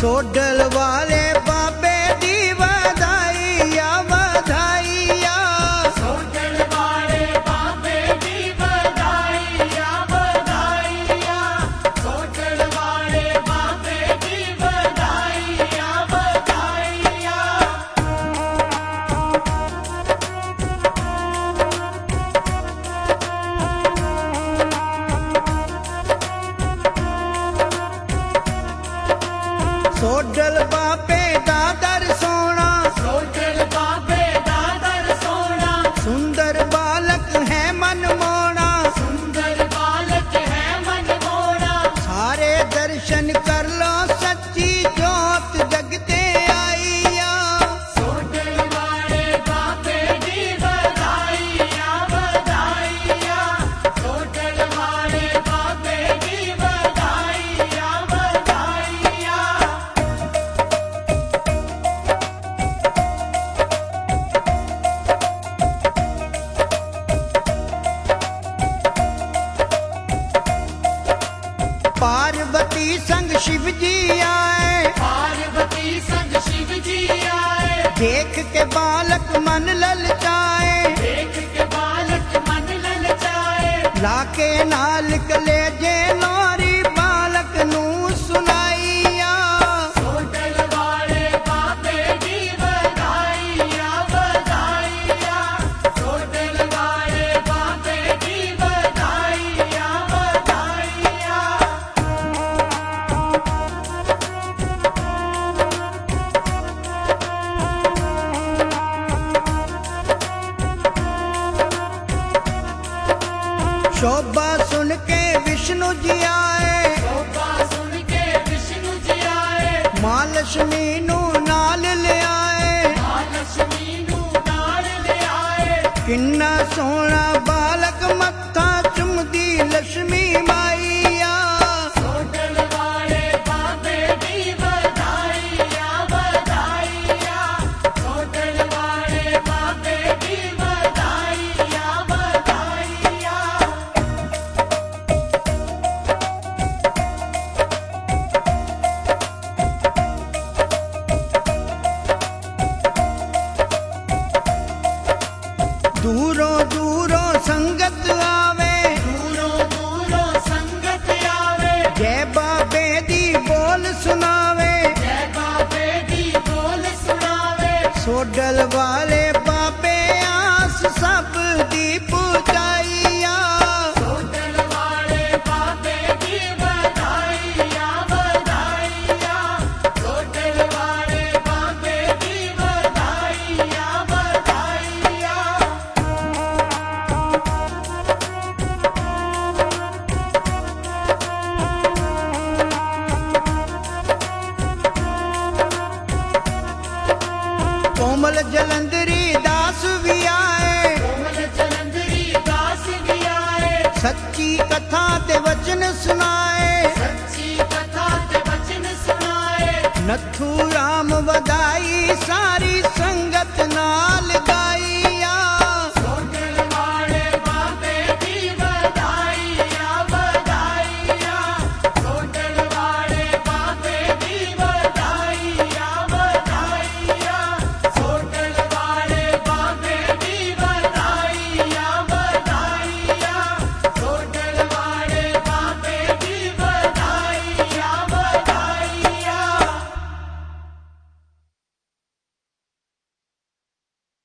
सोडल वाले बाबे दी बधाइया बधाइया, सोडल वाले बाबे दी बधाइया बधाइया, सोडल वाले बाबे दी बधाइया बधाइया। सोडल बाबे दादर सोना, सोडल बाबे दादर सोना, सुंदर बालक है मनमोना, सुंदर बालक है मनमोना। सारे दर्शन कर लो सच्ची जोत जगते आईया। सोडल वाले बाबे दी बधाइया बधाइया, सोडल वाले बाबे दी बधाइया बधाइया। पार्वती संग शिव जी आए, पार्वती संग शिव जी आए, देख के बालक मन ललचाए, देख के बालक मन ललचाए। लाके नाल कले जे लोरी बालक नू सुनाइया। सोडल वाले बाबे दी बधाइया बधाइया, सोडल वाले बाबे दी बधाइया बधाइया। शोभा सुन के विष्णु जी आए, शोभा सुन के विष्णु जी आए, मां लक्ष्मी नू नाल ले आए। महालक्ष्मी नू नाल ले आए। किन्ना सोना बालक मत्था चुमदी लक्ष्मी माईया। सोडल वाले बाबे दी बधाइया बधाइया, सोडल वाले बाबे दी बधाइया बधाइया। दूरों दूरों संगत आवे, दूरों दूरों संगत आवे, जय बाबे दी बोल सुनावे। जय बाबे दी बोल सुनावे। सोडल वाले बाबे आस सब दी पुजाइया। सोडल वाले बाबे दी बधाइया बधाइया, सोडल वाले बाबे दी बधाइया बधाइया। कोमल जलंधरी दास भी आए, कोमल जलंधरी दास भी आए, सच्ची कथा ते वचन सुनाए। सच्ची कथा ते वचन सुनाए। नथु राम वधाई सारी संगत ना